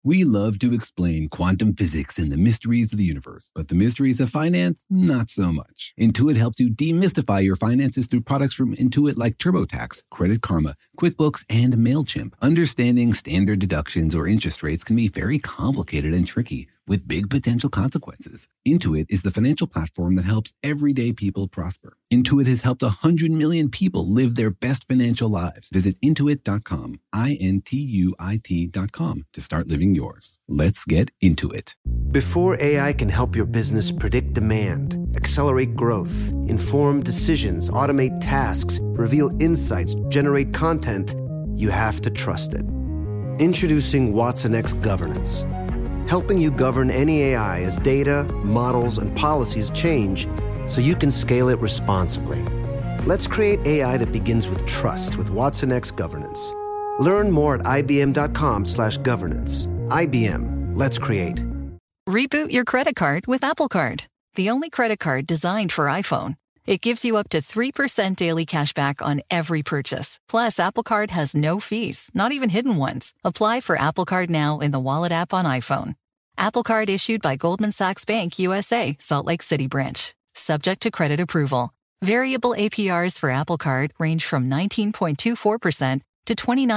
We love to explain quantum physics and the mysteries of the universe, but the mysteries of finance, not so much. Intuit helps you demystify your finances through products from Intuit like TurboTax, Credit Karma, QuickBooks, and MailChimp. Understanding standard deductions or interest rates can be very complicated and tricky, with big potential consequences. Intuit is the financial platform that helps everyday people prosper. Intuit has helped 100 million people live their best financial lives. Visit Intuit.com, Intuit.com, to start living yours. Let's get into it. Before AI can help your business predict demand, accelerate growth, inform decisions, automate tasks, reveal insights, generate content, you have to trust it. Introducing watsonx Governance, helping you govern any AI as data, models, and policies change so you can scale it responsibly. Let's create AI that begins with trust with watsonx Governance. Learn more at ibm.com/governance. IBM, let's create. Reboot your credit card with Apple Card, the only credit card designed for iPhone. It gives you up to 3% daily cash back on every purchase. Plus, Apple Card has no fees, not even hidden ones. Apply for Apple Card now in the Wallet app on iPhone. Apple Card issued by Goldman Sachs Bank USA, Salt Lake City branch. Subject to credit approval. Variable APRs for Apple Card range from 19.24% to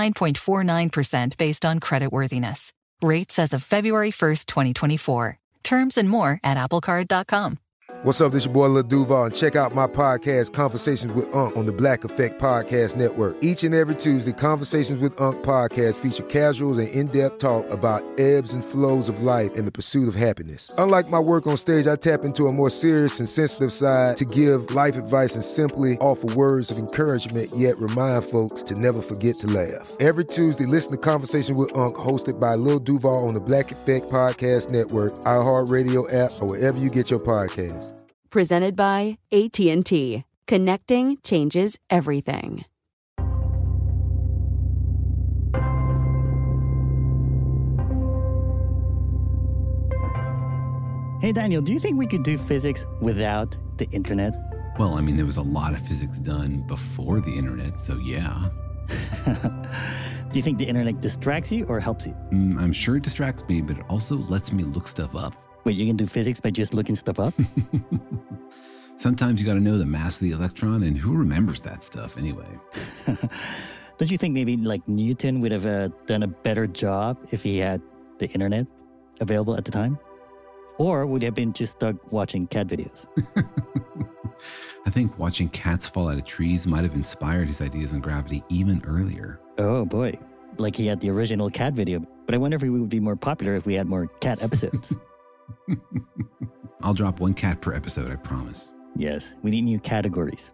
29.49% based on creditworthiness. Rates as of February 1st, 2024. Terms and more at applecard.com. What's up, this your boy Lil Duval, and check out my podcast, Conversations with Unc, on the Black Effect Podcast Network. Each and every Tuesday, Conversations with Unc podcast feature casual and in-depth talk about ebbs and flows of life and the pursuit of happiness. Unlike my work on stage, I tap into a more serious and sensitive side to give life advice and simply offer words of encouragement, yet remind folks to never forget to laugh. Every Tuesday, listen to Conversation with Unc, hosted by Lil Duval on the Black Effect Podcast Network, iHeartRadio app, or wherever you get your podcasts. Presented by AT&T. Connecting changes everything. Hey, Daniel, do you think we could do physics without the internet? Well, I mean, there was a lot of physics done before the internet, so yeah. Do you think the internet distracts you or helps you? I'm sure it distracts me, but it also lets me look stuff up. Wait, you can do physics by just looking stuff up? Sometimes you got to know the mass of the electron, and who remembers that stuff anyway? Don't you think maybe like Newton would have done a better job if he had the internet available at the time? Or would he have been just stuck watching cat videos? I think watching cats fall out of trees might have inspired his ideas on gravity even earlier. Oh boy, like he had the original cat video. But I wonder if we would be more popular if we had more cat episodes. I'll drop one cat per episode, I promise. Yes, we need new categories.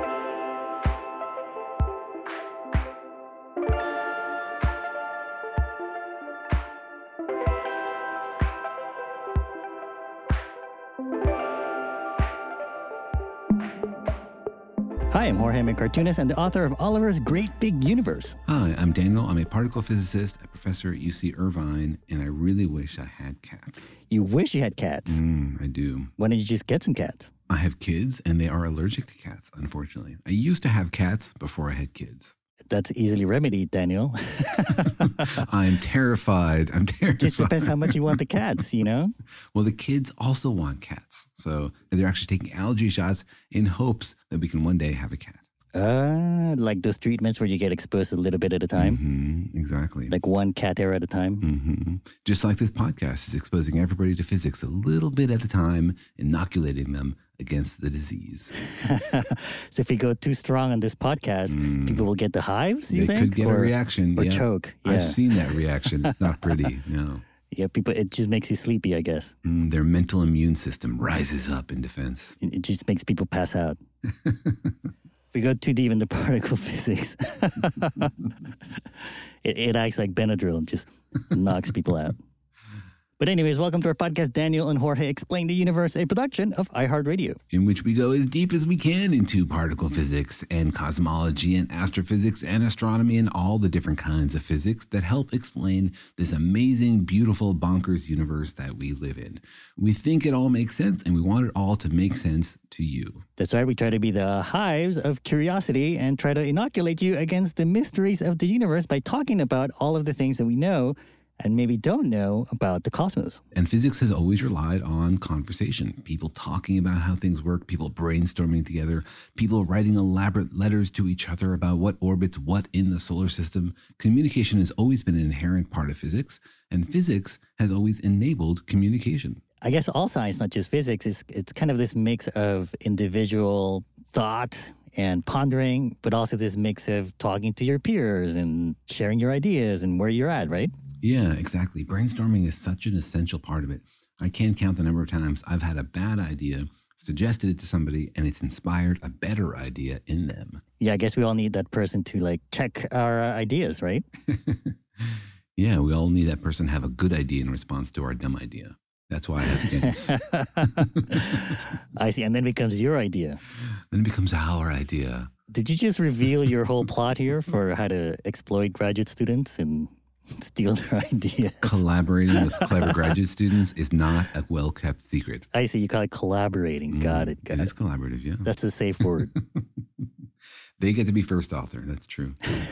Hi, I'm Jorge, I'm a cartoonist and the author of Oliver's Great Big Universe. Hi, I'm Daniel. I'm a particle physicist, a professor at UC Irvine, and I really wish I had cats. You wish you had cats? I do. Why don't you just get some cats? I have kids, and they are allergic to cats, unfortunately. I used to have cats before I had kids. That's easily remedied, Daniel. I'm terrified. Just depends how much you want the cats, you know? Well, the kids also want cats. So they're actually taking allergy shots in hopes that we can one day have a cat. Like those treatments where you get exposed a little bit at a time? Mm-hmm, exactly. Like one cat hair at a time? Mm-hmm. Just like this podcast is exposing everybody to physics a little bit at a time, inoculating them against the disease. So if we go too strong on this podcast, people will get the hives, you think? They could get a reaction. Or choke. Yeah. I've seen that reaction. It's not pretty, no. Yeah, people, it just makes you sleepy, I guess. Their mental immune system rises up in defense. It just makes people pass out. If we go too deep into particle physics, it acts like Benadryl and just knocks people out. But anyways, welcome to our podcast, Daniel and Jorge Explain the Universe, a production of iHeartRadio. In which we go as deep as we can into particle physics and cosmology and astrophysics and astronomy and all the different kinds of physics that help explain this amazing, beautiful, bonkers universe that we live in. We think it all makes sense, and we want it all to make sense to you. That's right. We try to be the hives of curiosity and try to inoculate you against the mysteries of the universe by talking about all of the things that we know and maybe don't know about the cosmos. And physics has always relied on conversation, people talking about how things work, people brainstorming together, people writing elaborate letters to each other about what orbits what in the solar system. Communication has always been an inherent part of physics, and physics has always enabled communication. I guess all science, not just physics, it's kind of this mix of individual thought and pondering, but also this mix of talking to your peers and sharing your ideas and where you're at, right? Yeah, exactly. Brainstorming is such an essential part of it. I can't count the number of times I've had a bad idea, suggested it to somebody, and it's inspired a better idea in them. Yeah, I guess we all need that person to check our ideas, right? Yeah, we all need that person to have a good idea in response to our dumb idea. That's why I have students. I see. And then it becomes your idea. Then it becomes our idea. Did you just reveal your whole plot here for how to exploit graduate students and steal their ideas? Collaborating with clever graduate students is not a well-kept secret. I see. You call it collaborating. Got it. It is collaborative, yeah. That's a safe word. They get to be first author. That's true.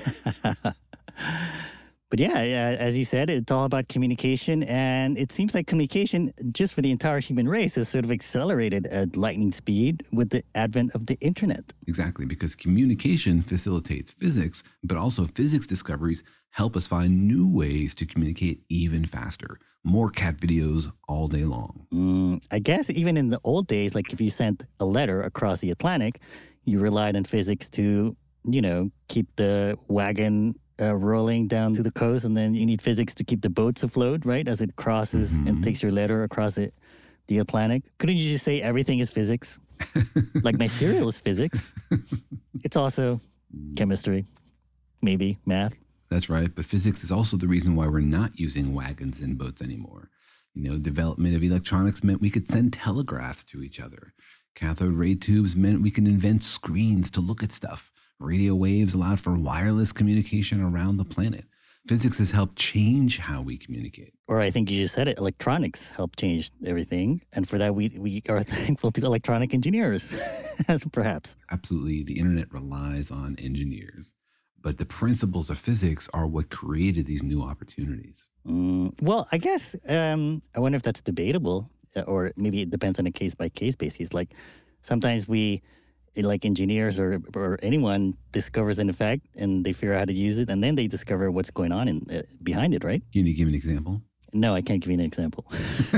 But yeah, as you said, it's all about communication. And it seems like communication, just for the entire human race, has sort of accelerated at lightning speed with the advent of the internet. Exactly, because communication facilitates physics, but also physics discoveries help us find new ways to communicate even faster. More cat videos all day long. I guess even in the old days, like if you sent a letter across the Atlantic, you relied on physics to, keep the wagon rolling down to the coast, and then you need physics to keep the boats afloat, right? As it crosses and takes your letter across the Atlantic. Couldn't you just say everything is physics? Like my cereal is physics. It's also chemistry, maybe math. That's right. But physics is also the reason why we're not using wagons and boats anymore. Development of electronics meant we could send telegraphs to each other. Cathode ray tubes meant we could invent screens to look at stuff. Radio waves allowed for wireless communication around the planet. Physics has helped change how we communicate. Or I think you just said it, electronics helped change everything. And for that, we are thankful to electronic engineers, perhaps. Absolutely. The internet relies on engineers. But the principles of physics are what created these new opportunities. Well, I guess, I wonder if that's debatable, or maybe it depends on a case-by-case basis. Like sometimes like engineers or anyone discovers an effect and they figure out how to use it, and then they discover what's going on behind it, right? Can you give an example? No, I can't give you an example.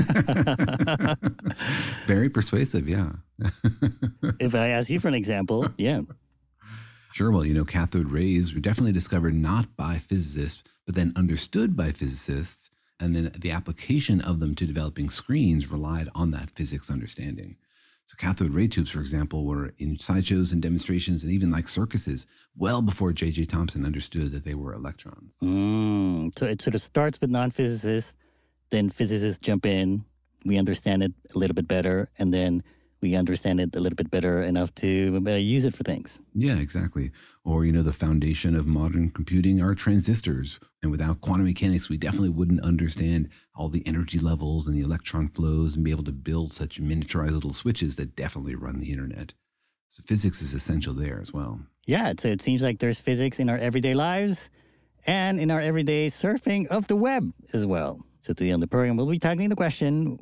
Very persuasive, yeah. If I ask you for an example, yeah. Sure. Well, cathode rays were definitely discovered not by physicists, but then understood by physicists, and then the application of them to developing screens relied on that physics understanding. So cathode ray tubes, for example, were in sideshows and demonstrations and even like circuses well before J.J. Thomson understood that they were electrons. So it sort of starts with non-physicists, then physicists jump in, we understand it a little bit better, and then we understand it a little bit better enough to use it for things. Yeah, exactly. Or, the foundation of modern computing are transistors. And without quantum mechanics, we definitely wouldn't understand all the energy levels and the electron flows and be able to build such miniaturized little switches that definitely run the internet. So physics is essential there as well. Yeah, so it seems like there's physics in our everyday lives and in our everyday surfing of the web as well. So today on the program, we'll be tackling the question,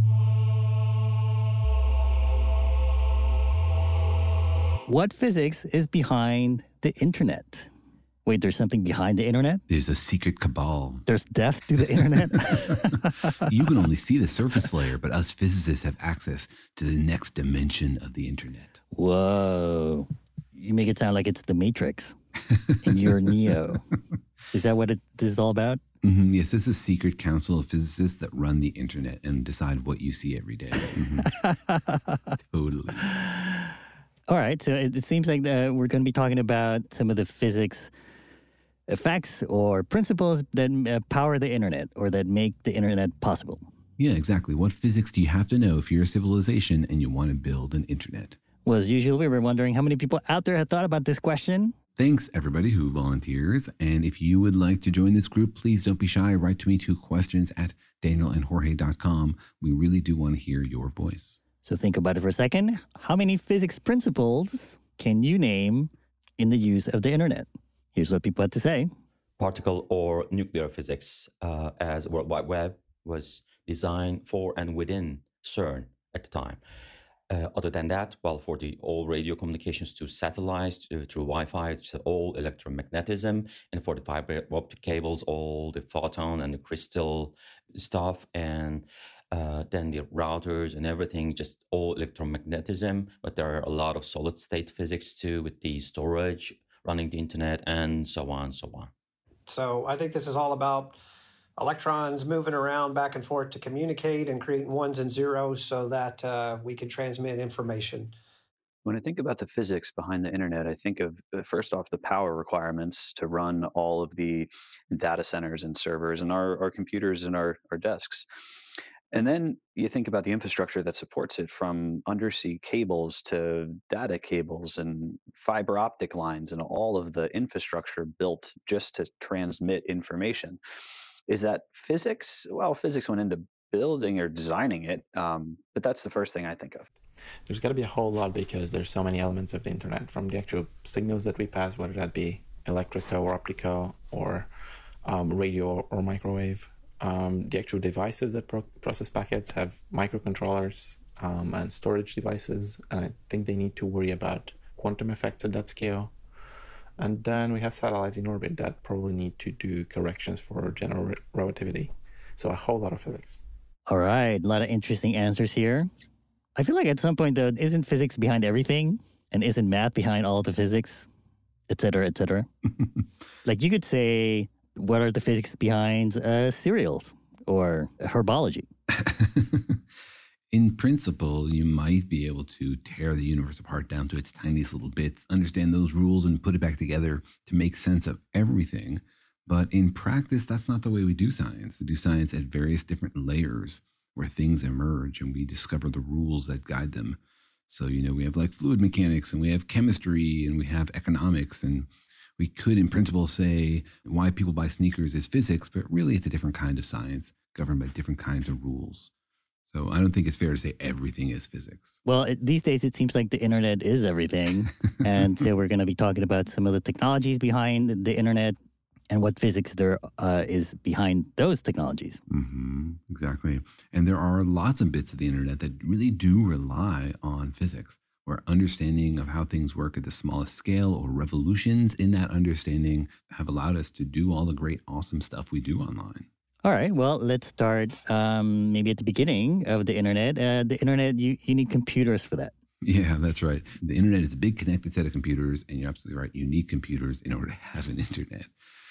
what physics is behind the internet? Wait, there's something behind the internet? There's a secret cabal. There's death to the internet? You can only see the surface layer, but us physicists have access to the next dimension of the internet. Whoa. You make it sound like it's the Matrix and you're Neo. Is that what this is all about? Yes, this is a secret council of physicists that run the internet and decide what you see every day. Totally. All right, so it seems like we're going to be talking about some of the physics effects or principles that power the internet or that make the internet possible. Yeah, exactly. What physics do you have to know if you're a civilization and you want to build an internet? Well, as usual, we were wondering how many people out there have thought about this question. Thanks, everybody who volunteers. And if you would like to join this group, please don't be shy. Write to me 2 questions at danielandjorge.com. We really do want to hear your voice. So think about it for a second. How many physics principles can you name in the use of the internet? Here's what people had to say. particle or nuclear physics, as World Wide Web was designed for and within CERN at the time. Other than that, well, for the all radio communications to satellites, through Wi-Fi, it's all electromagnetism, and for the fiber optic cables, all the photon and the crystal stuff, and then the routers and everything, just all electromagnetism. But there are a lot of solid state physics too, with the storage, running the internet, and so on and so on. So I think this is all about electrons moving around back and forth to communicate and creating ones and zeros so that we can transmit information. When I think about the physics behind the internet, I think of, first off, the power requirements to run all of the data centers and servers and our computers and our desks. And then you think about the infrastructure that supports it, from undersea cables to data cables and fiber optic lines and all of the infrastructure built just to transmit information. Is that physics? Well, physics went into building or designing it, but that's the first thing I think of. There's got to be a whole lot, because there's so many elements of the internet, from the actual signals that we pass, whether that be electrical or optical or radio or microwave. The actual devices that process packets have microcontrollers and storage devices, and I think they need to worry about quantum effects at that scale. And then we have satellites in orbit that probably need to do corrections for general relativity. So a whole lot of physics. All right, a lot of interesting answers here. I feel like at some point, though, isn't physics behind everything? And isn't math behind all of the physics, et cetera, et cetera? Like you could say, what are the physics behind cereals or herbology? In principle, you might be able to tear the universe apart down to its tiniest little bits, understand those rules and put it back together to make sense of everything. But in practice, that's not the way we do science. We do science at various different layers where things emerge and we discover the rules that guide them. So, we have like fluid mechanics, and we have chemistry, and we have economics, and we could in principle say why people buy sneakers is physics, but really it's a different kind of science governed by different kinds of rules. So I don't think it's fair to say everything is physics. Well, these days it seems like the internet is everything. And so we're going to be talking about some of the technologies behind the internet and what physics there is behind those technologies. Mm-hmm, exactly. And there are lots of bits of the internet that really do rely on physics, where understanding of how things work at the smallest scale or revolutions in that understanding have allowed us to do all the great, awesome stuff we do online. All right, well, let's start maybe at the beginning of the internet. The internet, you need computers for that. Yeah, that's right. The internet is a big connected set of computers, and you're absolutely right. You need computers in order to have an internet.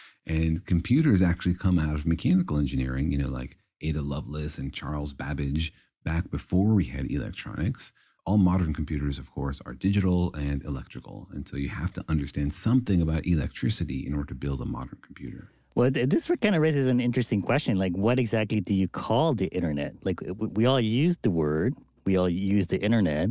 And computers actually come out of mechanical engineering, like Ada Lovelace and Charles Babbage, back before we had electronics. All modern computers, of course, are digital and electrical. And so you have to understand something about electricity in order to build a modern computer. Well, this kind of raises an interesting question. Like, what exactly do you call the internet? Like, we all use the word, we all use the internet,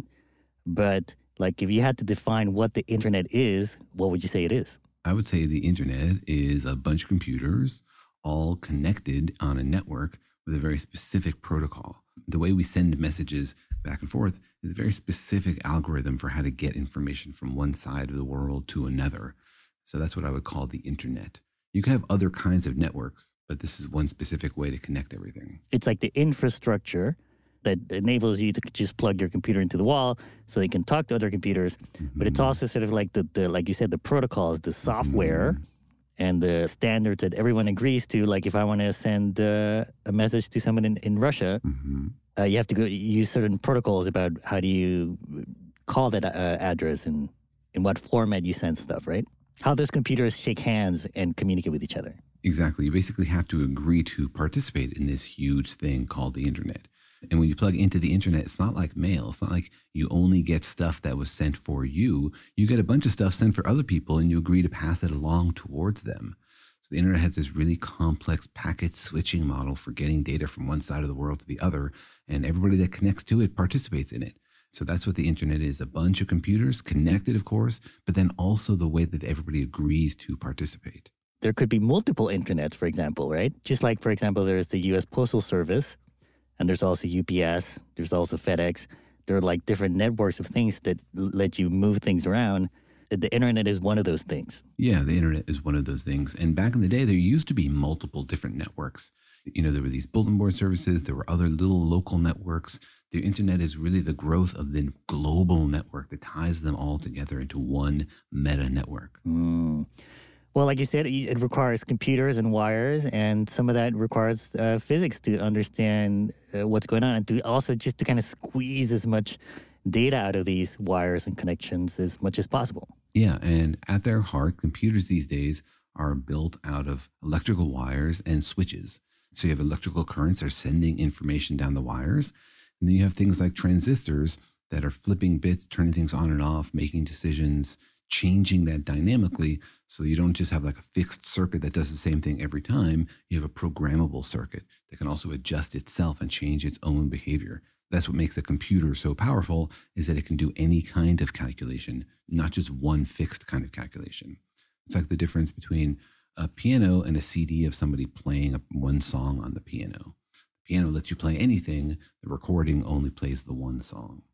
but like, if you had to define what the internet is, what would you say it is? I would say the internet is a bunch of computers all connected on a network with a very specific protocol. The way we send messages back and forth is a very specific algorithm for how to get information from one side of the world to another. So that's what I would call the internet. You can have other kinds of networks, but this is one specific way to connect everything. It's like the infrastructure that enables you to just plug your computer into the wall so they can talk to other computers. Mm-hmm. But it's also sort of like the like you said, the protocols, the software, and the standards that everyone agrees to. Like if I want to send a message to someone in Russia, you have to go use certain protocols about how do you call that address and in what format you send stuff, right? How those computers shake hands and communicate with each other. Exactly. You basically have to agree to participate in this huge thing called the internet. And when you plug into the internet, it's not like mail. It's not like you only get stuff that was sent for you. You get a bunch of stuff sent for other people, and you agree to pass it along towards them. So the internet has this really complex packet switching model for getting data from one side of the world to the other, and everybody that connects to it participates in it. So that's what the internet is, a bunch of computers connected, of course, but then also the way that everybody agrees to participate. There could be multiple internets, for example, right? Just like, for example, there's the U.S. Postal Service, and there's also UPS, there's also FedEx. There are like different networks of things that let you move things around. the internet is one of those things. Yeah, the internet is one of those things. And back in the day, there used to be multiple different networks. There were these bulletin board services. There were other little local networks. The internet is really the growth of the global network that ties them all together into one meta network. Well, like you said, it requires computers and wires, and some of that requires physics to understand what's going on, and to also just to kind of squeeze as much data out of these wires and connections as much as possible. Yeah, and at their heart, computers these days are built out of electrical wires and switches. So you have electrical currents that are sending information down the wires, and then you have things like transistors that are flipping bits, turning things on and off, making decisions, changing that dynamically, so you don't just have like a fixed circuit that does the same thing every time. You have a programmable circuit that can also adjust itself and change its own behavior. That's what makes a computer so powerful, is that it can do any kind of calculation, not just one fixed kind of calculation. It's like the difference between a piano and a CD of somebody playing one song on the piano. The piano lets you play anything. The recording only plays the one song.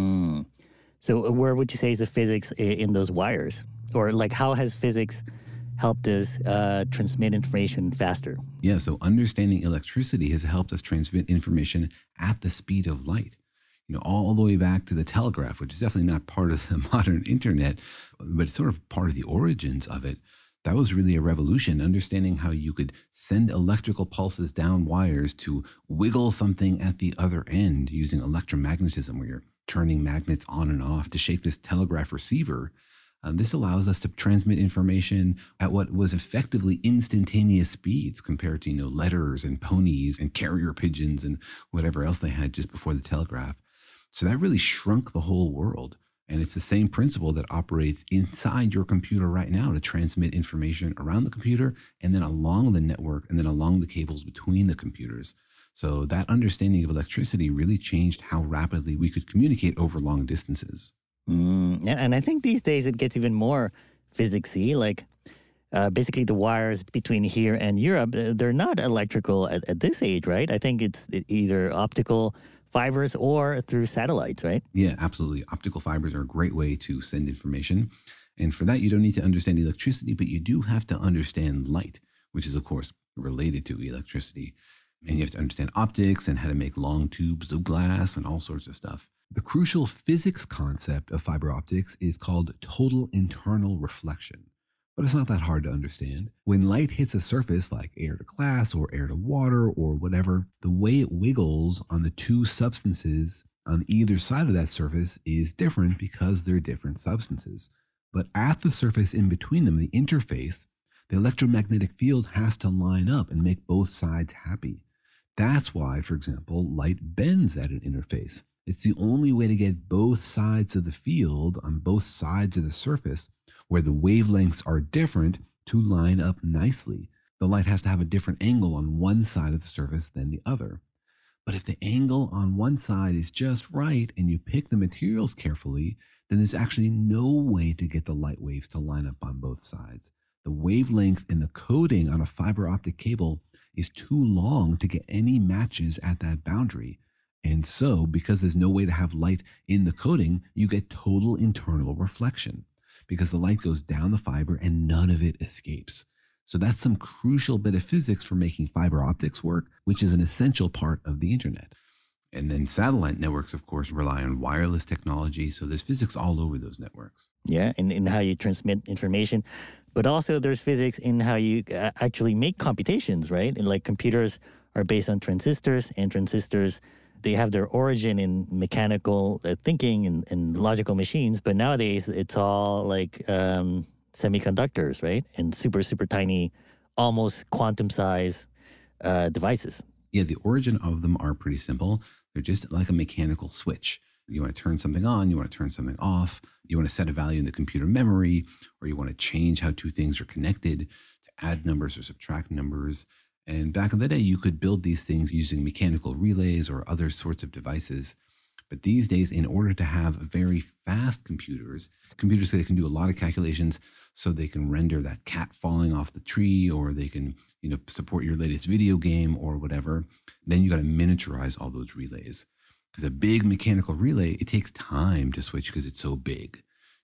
So where would you say is the physics in those wires? Or like, how has physics helped us transmit information faster? Yeah, so understanding electricity has helped us transmit information at the speed of light. All the way back to the telegraph, which is definitely not part of the modern internet, but it's sort of part of the origins of it. That was really a revolution, understanding how you could send electrical pulses down wires to wiggle something at the other end using electromagnetism, where you're turning magnets on and off to shake this telegraph receiver. This allows us to transmit information at what was effectively instantaneous speeds compared to, letters and ponies and carrier pigeons and whatever else they had just before the telegraph. So that really shrunk the whole world. And it's the same principle that operates inside your computer right now to transmit information around the computer and then along the network and then along the cables between the computers. So that understanding of electricity really changed how rapidly we could communicate over long distances. And I think these days it gets even more physicsy. Like basically the wires between here and Europe, they're not electrical at this age, right? I think it's either optical fibers or through satellites, right? Yeah, absolutely. Optical fibers are a great way to send information. And for that, you don't need to understand electricity, but you do have to understand light, which is, of course, related to electricity. And you have to understand optics and how to make long tubes of glass and all sorts of stuff. The crucial physics concept of fiber optics is called total internal reflection. But it's not that hard to understand. When light hits a surface like air to glass or air to water or whatever, the way it wiggles on the two substances on either side of that surface is different because they're different substances. But at the surface in between them, the interface, the electromagnetic field has to line up and make both sides happy. That's why, for example, light bends at an interface. It's the only way to get both sides of the field on both sides of the surface where the wavelengths are different to line up nicely. The light has to have a different angle on one side of the surface than the other. But if the angle on one side is just right and you pick the materials carefully, then there's actually no way to get the light waves to line up on both sides. The wavelength in the coating on a fiber optic cable is too long to get any matches at that boundary. And so, because there's no way to have light in the coating, you get total internal reflection because the light goes down the fiber and none of it escapes. So that's some crucial bit of physics for making fiber optics work, which is an essential part of the internet. And then satellite networks, of course, rely on wireless technology. So there's physics all over those networks. Yeah, and in how you transmit information. But also there's physics in how you actually make computations, right? And like computers are based on transistors, and transistors, they have their origin in mechanical thinking and logical machines. But nowadays it's all like semiconductors, right? And super, super tiny, almost quantum size devices. Yeah, the origin of them are pretty simple. They're just like a mechanical switch. You want to turn something on, you want to turn something off, you want to set a value in the computer memory, or you want to change how two things are connected to add numbers or subtract numbers. And back in the day, you could build these things using mechanical relays or other sorts of devices. But these days, in order to have very fast computers that can do a lot of calculations so they can render that cat falling off the tree, or they can, support your latest video game or whatever, then you got to miniaturize all those relays. Because a big mechanical relay, it takes time to switch because it's so big.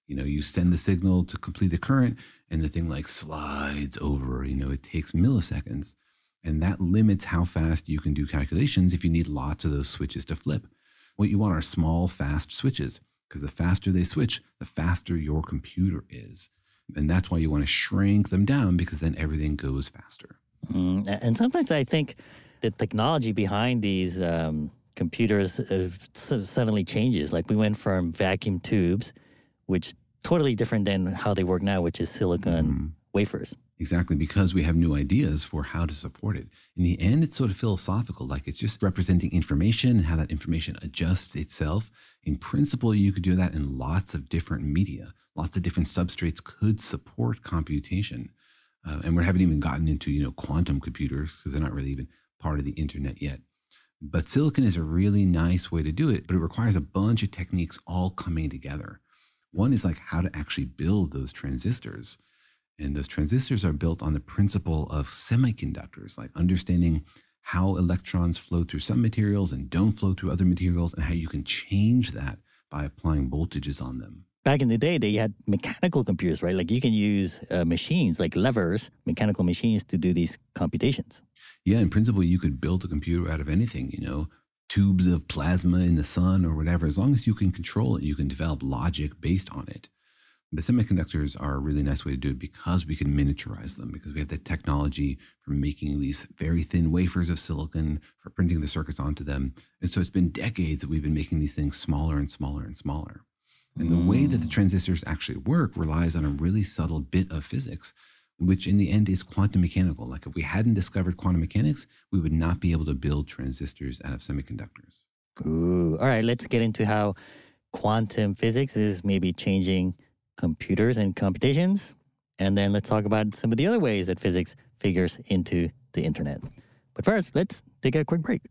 You send the signal to complete the current and the thing like slides over, it takes milliseconds. And that limits how fast you can do calculations if you need lots of those switches to flip. What you want are small, fast switches, because the faster they switch, the faster your computer is. And that's why you want to shrink them down, because then everything goes faster. And sometimes I think the technology behind these computers suddenly changes. Like we went from vacuum tubes, which totally different than how they work now, which is silicon wafers. Exactly, because we have new ideas for how to support it. In the end, it's sort of philosophical, like it's just representing information and how that information adjusts itself. In principle, you could do that in lots of different media. Lots of different substrates could support computation. And we haven't even gotten into, quantum computers, because they're not really even part of the internet yet. But silicon is a really nice way to do it, but it requires a bunch of techniques all coming together. One is like how to actually build those transistors. And those transistors are built on the principle of semiconductors, like understanding how electrons flow through some materials and don't flow through other materials, and how you can change that by applying voltages on them. Back in the day, they had mechanical computers, right? Like you can use machines like levers, mechanical machines to do these computations. Yeah, in principle, you could build a computer out of anything, tubes of plasma in the sun or whatever. As long as you can control it, you can develop logic based on it. But semiconductors are a really nice way to do it because we can miniaturize them, because we have the technology for making these very thin wafers of silicon, for printing the circuits onto them. And so it's been decades that we've been making these things smaller and smaller and smaller. And the way that the transistors actually work relies on a really subtle bit of physics, which in the end is quantum mechanical. Like if we hadn't discovered quantum mechanics, we would not be able to build transistors out of semiconductors. Ooh. All right, let's get into how quantum physics is maybe changing computers and computations. And then let's talk about some of the other ways that physics figures into the internet. But first, let's take a quick break.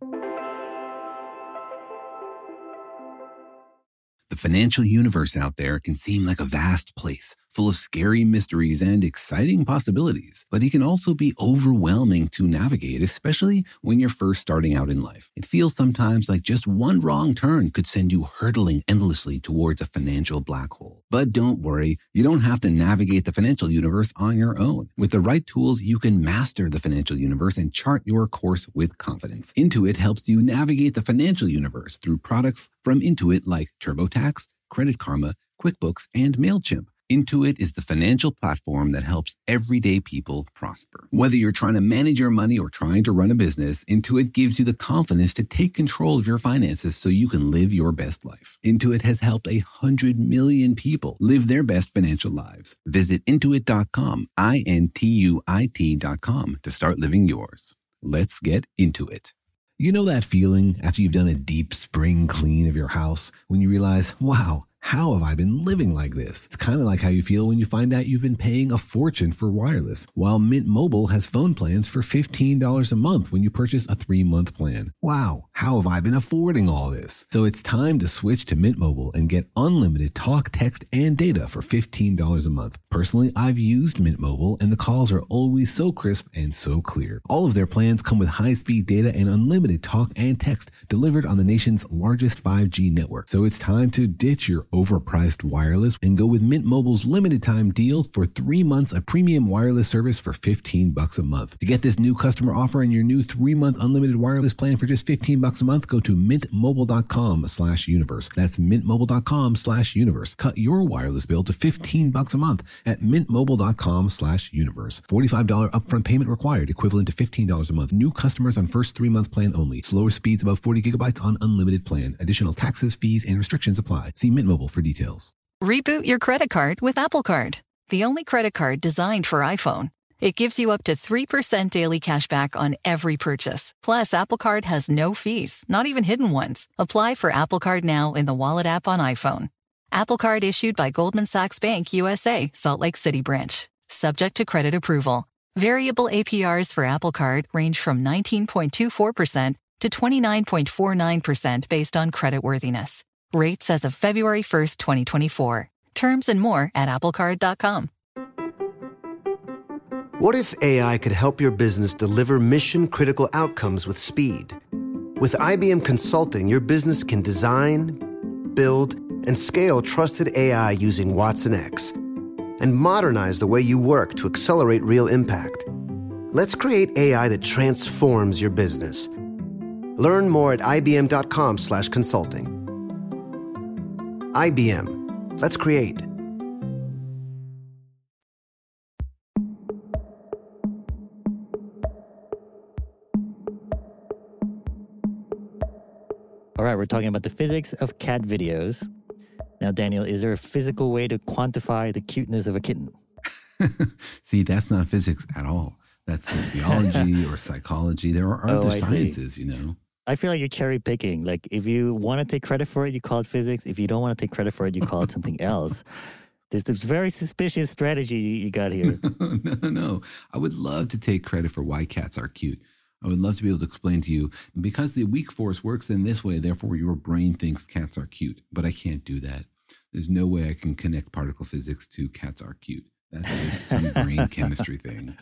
The financial universe out there can seem like a vast place, full of scary mysteries and exciting possibilities, but it can also be overwhelming to navigate, especially when you're first starting out in life. It feels sometimes like just one wrong turn could send you hurtling endlessly towards a financial black hole. But don't worry, you don't have to navigate the financial universe on your own. With the right tools, you can master the financial universe and chart your course with confidence. Intuit helps you navigate the financial universe through products from Intuit like TurboTax, Credit Karma, QuickBooks, and MailChimp. Intuit is the financial platform that helps everyday people prosper. Whether you're trying to manage your money or trying to run a business, Intuit gives you the confidence to take control of your finances so you can live your best life. Intuit has helped 100 million people live their best financial lives. Visit Intuit.com, Intuit.com, to start living yours. Let's get into it. You know that feeling after you've done a deep spring clean of your house when you realize, wow, how have I been living like this? It's kind of like how you feel when you find out you've been paying a fortune for wireless, while Mint Mobile has phone plans for $15 a month when you purchase a 3-month plan. Wow, how have I been affording all this? So it's time to switch to Mint Mobile and get unlimited talk, text, and data for $15 a month. Personally, I've used Mint Mobile, and the calls are always so crisp and so clear. All of their plans come with high-speed data and unlimited talk and text delivered on the nation's largest 5G network. So it's time to ditch your overpriced wireless and go with Mint Mobile's limited time deal for 3 months of premium wireless service for $15 a month. To get this new customer offer and your new 3-month unlimited wireless plan for just $15 a month, go to mintmobile.com/universe. That's mintmobile.com/universe. Cut your wireless bill to $15 a month at mintmobile.com/universe. $45 upfront payment required, equivalent to $15 a month. New customers on first 3-month plan only. Slower speeds above 40 gigabytes on unlimited plan. Additional taxes, fees, and restrictions apply. See Mint Mobile for details. Reboot your credit card with Apple Card, the only credit card designed for iPhone. It gives you up to 3% daily cash back on every purchase. Plus, Apple Card has no fees, not even hidden ones. Apply for Apple Card now in the Wallet app on iPhone. Apple Card issued by Goldman Sachs Bank USA, Salt Lake City branch. Subject to credit approval. Variable APRs for Apple Card range from 19.24% to 29.49% based on creditworthiness. Rates as of February 1st, 2024. Terms and more at applecard.com. What if AI could help your business deliver mission-critical outcomes with speed? With IBM Consulting, your business can design, build, and scale trusted AI using Watson X, and modernize the way you work to accelerate real impact. Let's create AI that transforms your business. Learn more at ibm.com/consulting. IBM. Let's create. All right, we're talking about the physics of cat videos. Now, Daniel, is there a physical way to quantify the cuteness of a kitten? See, that's not physics at all. That's sociology or psychology. There are other sciences, you know. I feel like you're cherry picking. Like, if you want to take credit for it, you call it physics. If you don't want to take credit for it, you call it something else. There's this very suspicious strategy you got here. No. I would love to take credit for why cats are cute. I would love to be able to explain to you, because the weak force works in this way, therefore your brain thinks cats are cute. But I can't do that. There's no way I can connect particle physics to cats are cute. That's just some brain chemistry thing.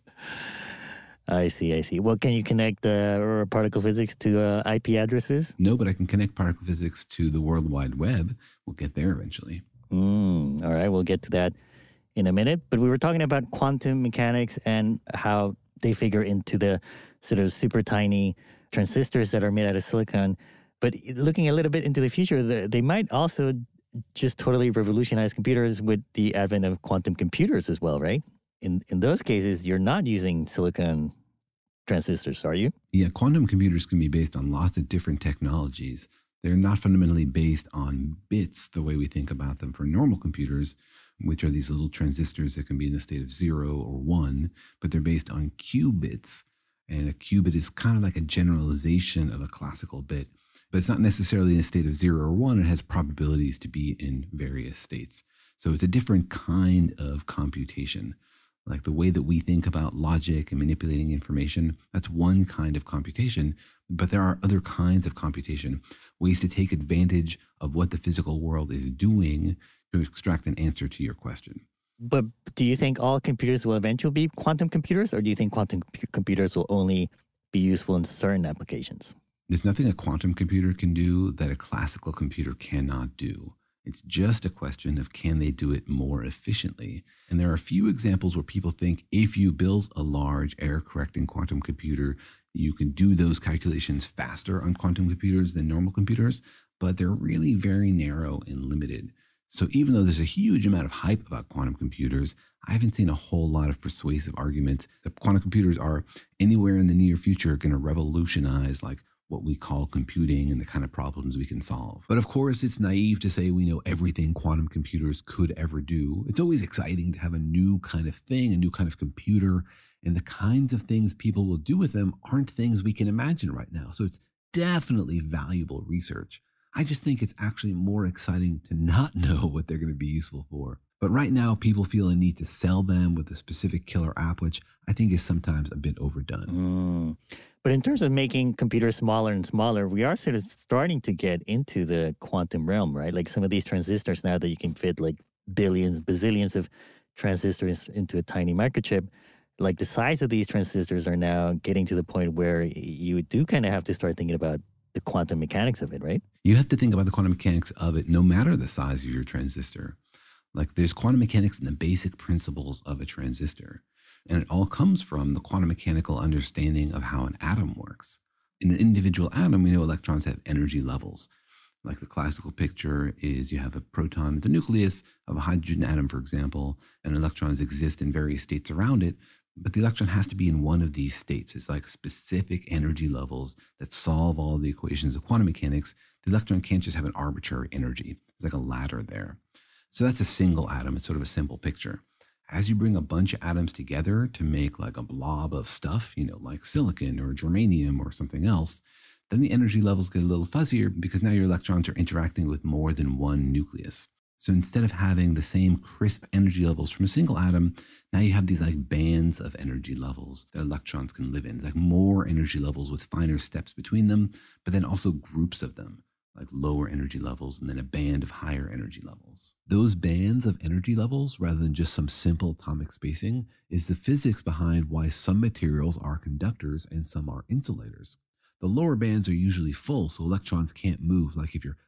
I see. Well, can you connect particle physics to IP addresses? No, but I can connect particle physics to the World Wide Web. We'll get there eventually. All right, we'll get to that in a minute. But we were talking about quantum mechanics and how they figure into the sort of super tiny transistors that are made out of silicon. But looking a little bit into the future, they might also just totally revolutionize computers with the advent of quantum computers as well, right? In those cases, you're not using silicon transistors, are you? Yeah, quantum computers can be based on lots of different technologies. They're not fundamentally based on bits the way we think about them for normal computers, which are these little transistors that can be in the state of 0 or 1, but they're based on qubits. And a qubit is kind of like a generalization of a classical bit, but it's not necessarily in a state of 0 or 1. It has probabilities to be in various states. So it's a different kind of computation. Like the way that we think about logic and manipulating information, that's one kind of computation. But there are other kinds of computation, ways to take advantage of what the physical world is doing to extract an answer to your question. But do you think all computers will eventually be quantum computers, or do you think quantum computers will only be useful in certain applications? There's nothing a quantum computer can do that a classical computer cannot do. It's just a question of can they do it more efficiently. And there are a few examples where people think if you build a large error-correcting quantum computer, you can do those calculations faster on quantum computers than normal computers, but they're really very narrow and limited. So even though there's a huge amount of hype about quantum computers, I haven't seen a whole lot of persuasive arguments that quantum computers are anywhere in the near future going to revolutionize like what we call computing and the kind of problems we can solve. But of course, it's naive to say we know everything quantum computers could ever do. It's always exciting to have a new kind of thing, a new kind of computer, and the kinds of things people will do with them aren't things we can imagine right now. So it's definitely valuable research. I just think it's actually more exciting to not know what they're going to be useful for. But right now, people feel a need to sell them with a specific killer app, which I think is sometimes a bit overdone. But in terms of making computers smaller and smaller, we are sort of starting to get into the quantum realm, right? Like some of these transistors now that you can fit like billions, bazillions of transistors into a tiny microchip. Like the size of these transistors are now getting to the point where you do kind of have to start thinking about the quantum mechanics of it, right? You have to think about the quantum mechanics of it no matter the size of your transistor. Like there's quantum mechanics in the basic principles of a transistor. And it all comes from the quantum mechanical understanding of how an atom works. In an individual atom, we know electrons have energy levels. Like the classical picture is you have a proton at the nucleus of a hydrogen atom, for example, and electrons exist in various states around it. But the electron has to be in one of these states. It's like specific energy levels that solve all the equations of quantum mechanics. The electron can't just have an arbitrary energy. It's like a ladder there. So that's a single atom. It's sort of a simple picture. As you bring a bunch of atoms together to make like a blob of stuff, like silicon or germanium or something else, then the energy levels get a little fuzzier because now your electrons are interacting with more than one nucleus. So instead of having the same crisp energy levels from a single atom, now you have these like bands of energy levels that electrons can live in, like more energy levels with finer steps between them, but then also groups of them, like lower energy levels and then a band of higher energy levels. Those bands of energy levels, rather than just some simple atomic spacing, is the physics behind why some materials are conductors and some are insulators. The lower bands are usually full, so electrons can't move. Like if you're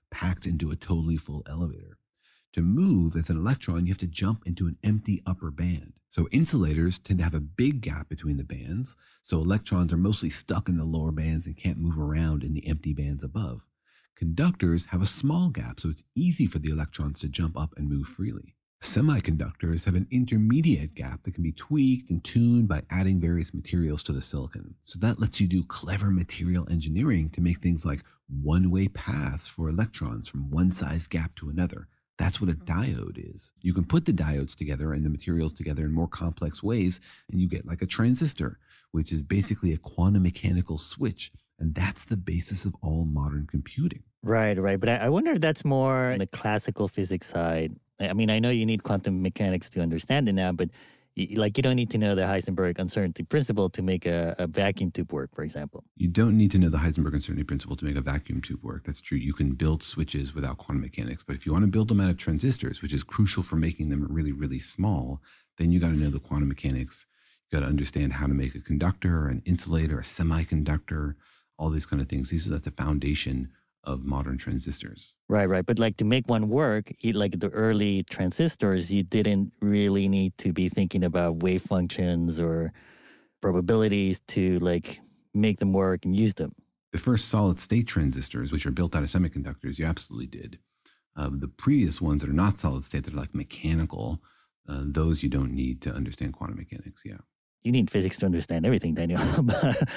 packed into a totally full elevator. To move as an electron, you have to jump into an empty upper band. So insulators tend to have a big gap between the bands, so electrons are mostly stuck in the lower bands and can't move around in the empty bands above. Conductors have a small gap, so it's easy for the electrons to jump up and move freely. Semiconductors have an intermediate gap that can be tweaked and tuned by adding various materials to the silicon. So that lets you do clever material engineering to make things like one-way paths for electrons from one size gap to another. That's what a diode is. You can put the diodes together and the materials together in more complex ways, and you get like a transistor, which is basically a quantum mechanical switch. And that's the basis of all modern computing. Right. But I wonder if that's more on the classical physics side. I mean, I know you need quantum mechanics to understand it now, but you don't need to know the Heisenberg uncertainty principle to make a vacuum tube work, for example. You don't need to know the Heisenberg uncertainty principle to make a vacuum tube work. That's true. You can build switches without quantum mechanics. But if you want to build them out of transistors, which is crucial for making them really, really small, then you got to know the quantum mechanics. You got to understand how to make a conductor, an insulator, a semiconductor, all these kind of things. These are the foundation of modern transistors. Right. But like to make one work, like the early transistors, you didn't really need to be thinking about wave functions or probabilities to like make them work and use them. The first solid state transistors, which are built out of semiconductors, you absolutely did. The previous ones that are not solid state, that are like mechanical, those you don't need to understand quantum mechanics. Yeah. You need physics to understand everything, Daniel. But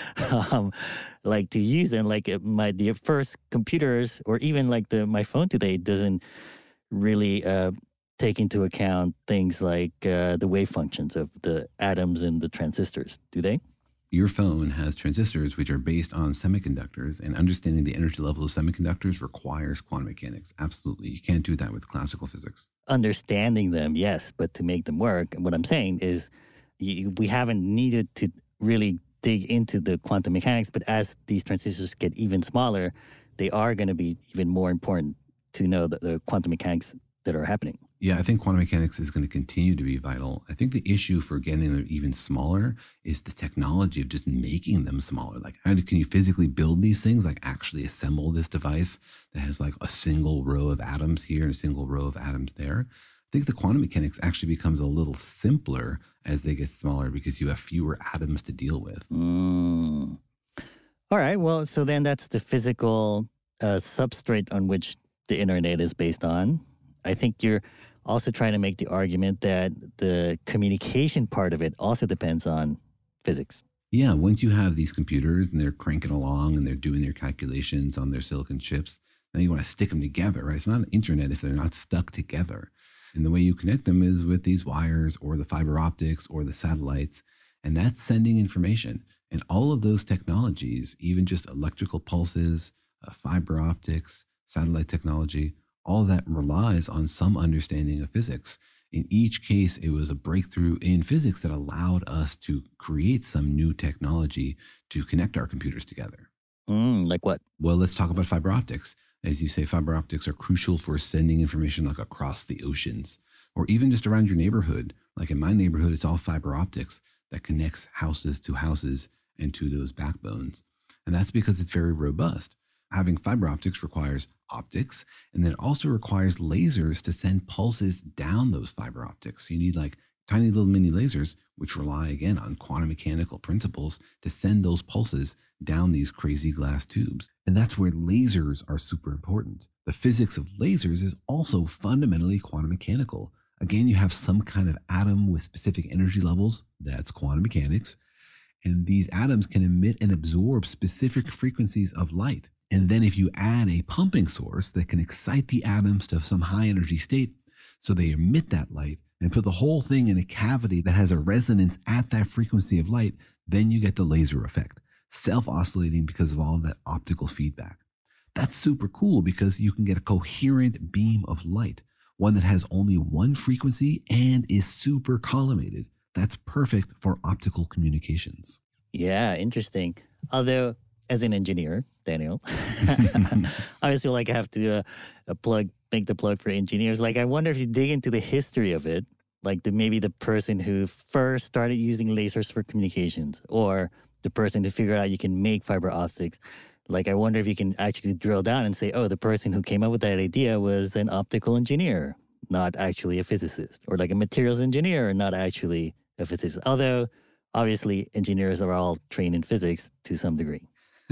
like to use them, like the first computers or even like my phone today doesn't really take into account things like the wave functions of the atoms and the transistors, do they? Your phone has transistors which are based on semiconductors, and understanding the energy level of semiconductors requires quantum mechanics. Absolutely. You can't do that with classical physics. Understanding them, yes, but to make them work, what I'm saying is we haven't needed to really dig into the quantum mechanics, but as these transistors get even smaller, they are going to be even more important to know the quantum mechanics that are happening. Yeah, I think quantum mechanics is going to continue to be vital. I think the issue for getting them even smaller is the technology of just making them smaller. Like, how can you physically build these things, like actually assemble this device that has like a single row of atoms here and a single row of atoms there? I think the quantum mechanics actually becomes a little simpler as they get smaller because you have fewer atoms to deal with. All right. Well, so then that's the physical substrate on which the internet is based on. I think you're also trying to make the argument that the communication part of it also depends on physics. Yeah. Once you have these computers and they're cranking along and they're doing their calculations on their silicon chips, now you want to stick them together, right? It's not an internet if they're not stuck together. And the way you connect them is with these wires or the fiber optics or the satellites, and that's sending information. And all of those technologies, even just electrical pulses, fiber optics, satellite technology, all of that relies on some understanding of physics. In each case, it was a breakthrough in physics that allowed us to create some new technology to connect our computers together. Like what? Well, let's talk about fiber optics. As you say, fiber optics are crucial for sending information like across the oceans or even just around your neighborhood. Like in my neighborhood, it's all fiber optics that connects houses and to those backbones. And that's because it's very robust. Having fiber optics requires optics, and then also requires lasers to send pulses down those fiber optics. So you need like tiny little mini lasers, which rely again on quantum mechanical principles to send those pulses down these crazy glass tubes. And that's where lasers are super important. The physics of lasers is also fundamentally quantum mechanical. Again, you have some kind of atom with specific energy levels. That's quantum mechanics. And these atoms can emit and absorb specific frequencies of light. And then if you add a pumping source that can excite the atoms to some high energy state, so they emit that light and put the whole thing in a cavity that has a resonance at that frequency of light, then you get the laser effect, self-oscillating because of all of that optical feedback. That's super cool because you can get a coherent beam of light, one that has only one frequency and is super collimated. That's perfect for optical communications. Yeah, interesting. Although, as an engineer, Daniel, I just feel like I have to make the plug for engineers. Like, I wonder if you dig into the history of it, like maybe the person who first started using lasers for communications, or the person who figured out you can make fiber optics. Like, I wonder if you can actually drill down and say, oh, the person who came up with that idea was an optical engineer, not actually a physicist, or like a materials engineer, not actually a physicist. Although, obviously, engineers are all trained in physics to some degree.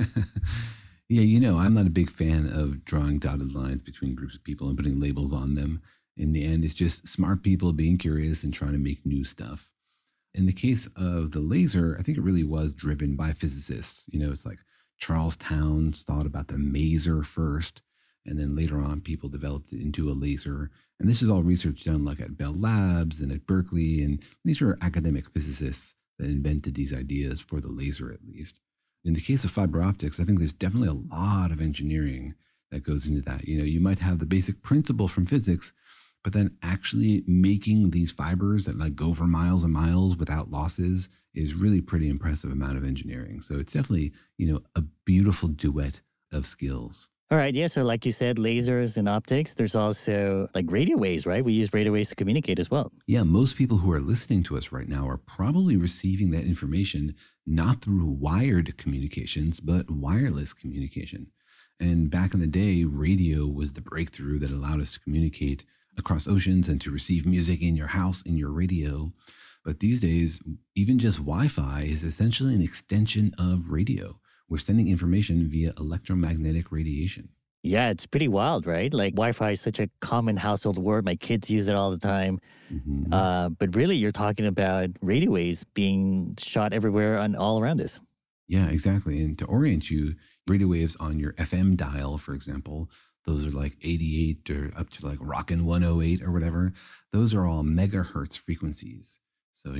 Yeah, I'm not a big fan of drawing dotted lines between groups of people and putting labels on them. In the end, it's just smart people being curious and trying to make new stuff. In the case of the laser, I think it really was driven by physicists. It's like Charles Townes thought about the maser first, and then later on people developed it into a laser. And this is all research done like at Bell Labs and at Berkeley, and these were academic physicists that invented these ideas for the laser, at least. In the case of fiber optics, I think there's definitely a lot of engineering that goes into that. You might have the basic principle from physics, but then actually making these fibers that like go for miles and miles without losses is really pretty impressive amount of engineering. So it's definitely, a beautiful duet of skills. All right. Yeah. So like you said, lasers and optics, there's also like radio waves, right? We use radio waves to communicate as well. Yeah. Most people who are listening to us right now are probably receiving that information not through wired communications, but wireless communication. And back in the day, radio was the breakthrough that allowed us to communicate across oceans and to receive music in your house, in your radio. But these days, even just Wi-Fi is essentially an extension of radio. We're sending information via electromagnetic radiation. Yeah, it's pretty wild, right? Like Wi-Fi is such a common household word. My kids use it all the time. Mm-hmm. But really, you're talking about radio waves being shot everywhere and all around us. Yeah, exactly. And to orient you, radio waves on your FM dial, for example, those are like 88 or up to like rockin' 108 or whatever. Those are all megahertz frequencies. So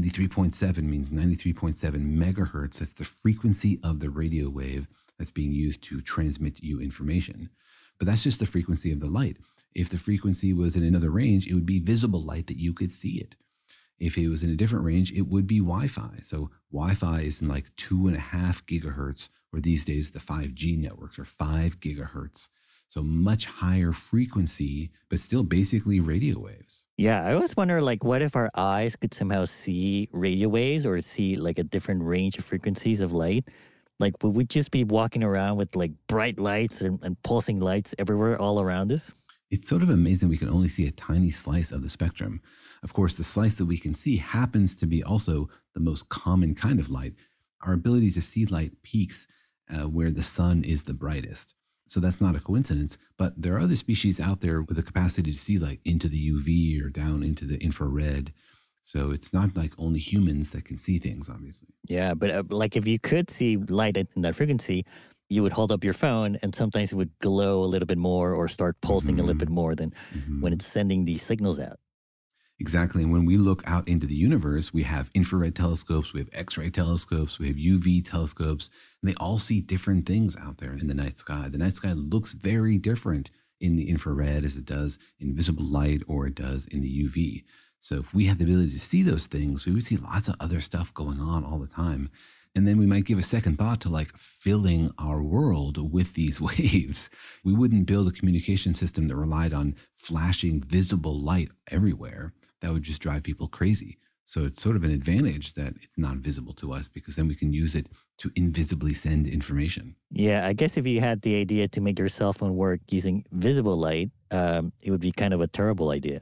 93.7 means 93.7 megahertz. That's the frequency of the radio wave that's being used to transmit you information. But that's just the frequency of the light. If the frequency was in another range, it would be visible light that you could see it. If it was in a different range, it would be Wi-Fi. So Wi-Fi is in like 2.5 gigahertz, or these days the 5G networks are 5 gigahertz. So much higher frequency, but still basically radio waves. Yeah, I always wonder, like, what if our eyes could somehow see radio waves or see like a different range of frequencies of light? Like, would we just be walking around with like bright lights and pulsing lights everywhere all around us? It's sort of amazing we can only see a tiny slice of the spectrum. Of course, the slice that we can see happens to be also the most common kind of light. Our ability to see light peaks where the sun is the brightest. So that's not a coincidence, but there are other species out there with the capacity to see light into the UV or down into the infrared. So it's not like only humans that can see things, obviously. Yeah, but like if you could see light in that frequency, you would hold up your phone and sometimes it would glow a little bit more or start pulsing a little bit more than when it's sending these signals out. Exactly. And when we look out into the universe, we have infrared telescopes, we have X-ray telescopes, we have UV telescopes, and they all see different things out there in the night sky. The night sky looks very different in the infrared as it does in visible light or it does in the UV. So if we had the ability to see those things, we would see lots of other stuff going on all the time. And then we might give a second thought to like filling our world with these waves. We wouldn't build a communication system that relied on flashing visible light everywhere. That would just drive people crazy. So it's sort of an advantage that it's not visible to us because then we can use it to invisibly send information. Yeah, I guess if you had the idea to make your cell phone work using visible light, it would be kind of a terrible idea.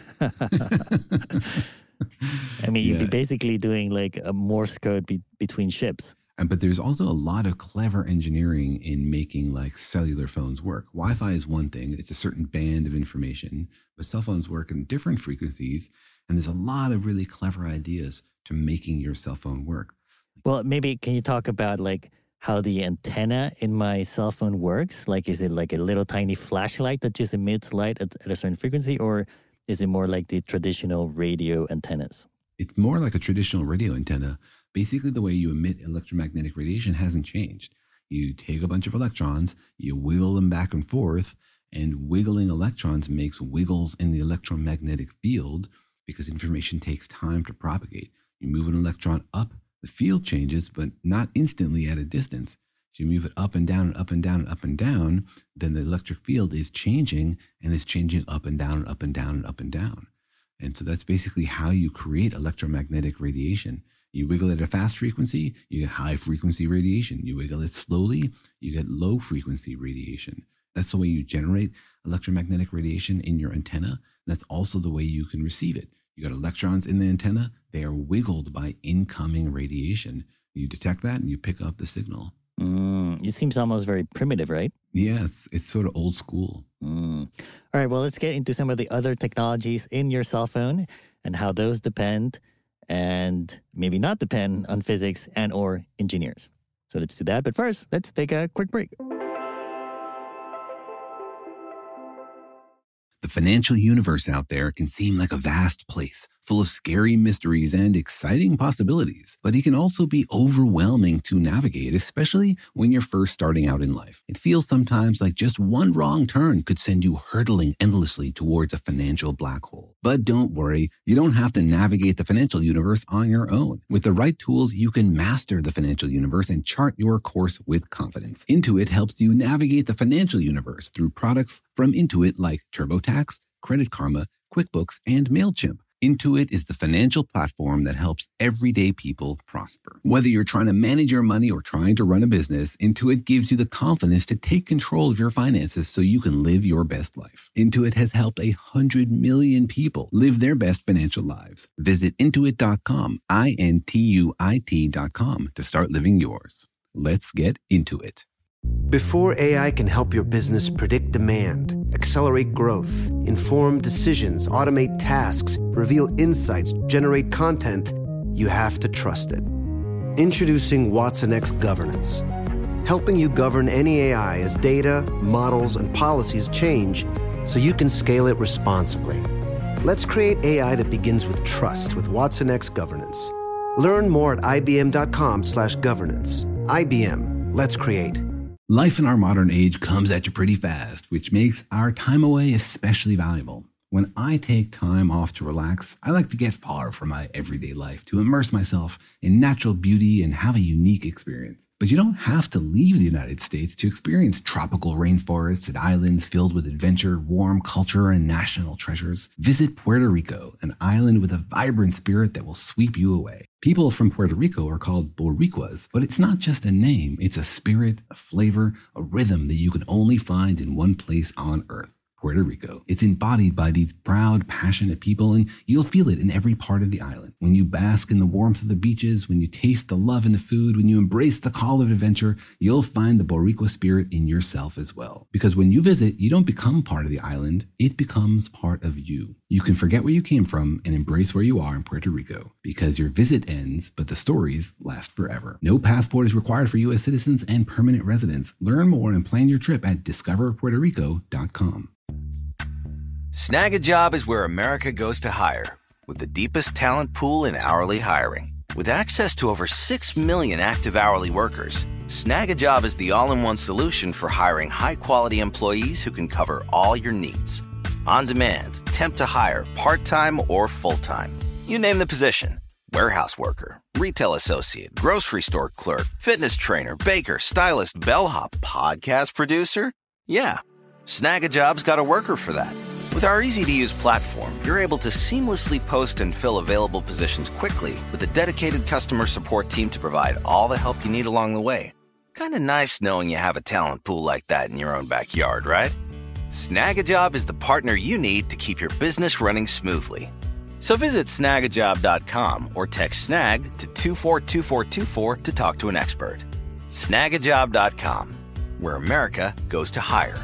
I mean, you'd be basically doing like a Morse code between ships. But there's also a lot of clever engineering in making like cellular phones work. Wi-Fi is one thing. It's a certain band of information, but cell phones work in different frequencies. And there's a lot of really clever ideas to making your cell phone work. Well, maybe can you talk about like how the antenna in my cell phone works? Like, is it like a little tiny flashlight that just emits light at a certain frequency, or is it more like the traditional radio antennas? It's more like a traditional radio antenna. Basically, the way you emit electromagnetic radiation hasn't changed. You take a bunch of electrons, you wiggle them back and forth, and wiggling electrons makes wiggles in the electromagnetic field because information takes time to propagate. You move an electron up, the field changes, but not instantly at a distance. So you move it up and down and up and down and up and down, then the electric field is changing and it's changing up and down and up and down and up and down. And so that's basically how you create electromagnetic radiation. You wiggle it at a fast frequency, you get high frequency radiation. You wiggle it slowly, you get low frequency radiation. That's the way you generate electromagnetic radiation in your antenna. That's also the way you can receive it. You got electrons in the antenna, they are wiggled by incoming radiation. You detect that and you pick up the signal. It seems almost very primitive, right? Yes, it's sort of old school. All right, well, let's get into some of the other technologies in your cell phone and how those depend and maybe not depend on physics and or engineers. So let's do that. But first, let's take a quick break. The financial universe out there can seem like a vast place, full of scary mysteries and exciting possibilities, but it can also be overwhelming to navigate, especially when you're first starting out in life. It feels sometimes like just one wrong turn could send you hurtling endlessly towards a financial black hole. But don't worry, you don't have to navigate the financial universe on your own. With the right tools, you can master the financial universe and chart your course with confidence. Intuit helps you navigate the financial universe through products from Intuit like TurboTax, Credit Karma, QuickBooks, and MailChimp. Intuit is the financial platform that helps everyday people prosper. Whether you're trying to manage your money or trying to run a business, Intuit gives you the confidence to take control of your finances so you can live your best life. Intuit has helped 100 million people live their best financial lives. Visit Intuit.com, INTUIT.com, to start living yours. Let's get into it. Before AI can help your business predict demand, accelerate growth, inform decisions, automate tasks, reveal insights, generate content, you have to trust it. Introducing watsonx Governance, helping you govern any AI as data, models, and policies change so you can scale it responsibly. Let's create AI that begins with trust with watsonx Governance. Learn more at ibm.com/governance. IBM, let's create. Life in our modern age comes at you pretty fast, which makes our time away especially valuable. When I take time off to relax, I like to get far from my everyday life, to immerse myself in natural beauty and have a unique experience. But you don't have to leave the United States to experience tropical rainforests and islands filled with adventure, warm culture, and national treasures. Visit Puerto Rico, an island with a vibrant spirit that will sweep you away. People from Puerto Rico are called Boricuas, but it's not just a name. It's a spirit, a flavor, a rhythm that you can only find in one place on Earth. Puerto Rico. It's embodied by these proud, passionate people, and you'll feel it in every part of the island. When you bask in the warmth of the beaches, when you taste the love in the food, when you embrace the call of adventure, you'll find the Boricua spirit in yourself as well. Because when you visit, you don't become part of the island, it becomes part of you. You can forget where you came from and embrace where you are in Puerto Rico, because your visit ends, but the stories last forever. No passport is required for U.S. citizens and permanent residents. Learn more and plan your trip at discoverpuertorico.com. Snag a Job is where America goes to hire, with the deepest talent pool in hourly hiring. With access to over 6 million active hourly workers, Snag a Job is the all-in-one solution for hiring high-quality employees who can cover all your needs. On demand, temp to hire, part-time or full-time. You name the position. Warehouse worker, retail associate, grocery store clerk, fitness trainer, baker, stylist, bellhop, podcast producer. Yeah, Snag a Job's got a worker for that. With our easy-to-use platform, you're able to seamlessly post and fill available positions quickly with a dedicated customer support team to provide all the help you need along the way. Kind of nice knowing you have a talent pool like that in your own backyard, right? Snag a Job is the partner you need to keep your business running smoothly. So visit snagajob.com or text SNAG to 242424 to talk to an expert. Snagajob.com, where America goes to hire.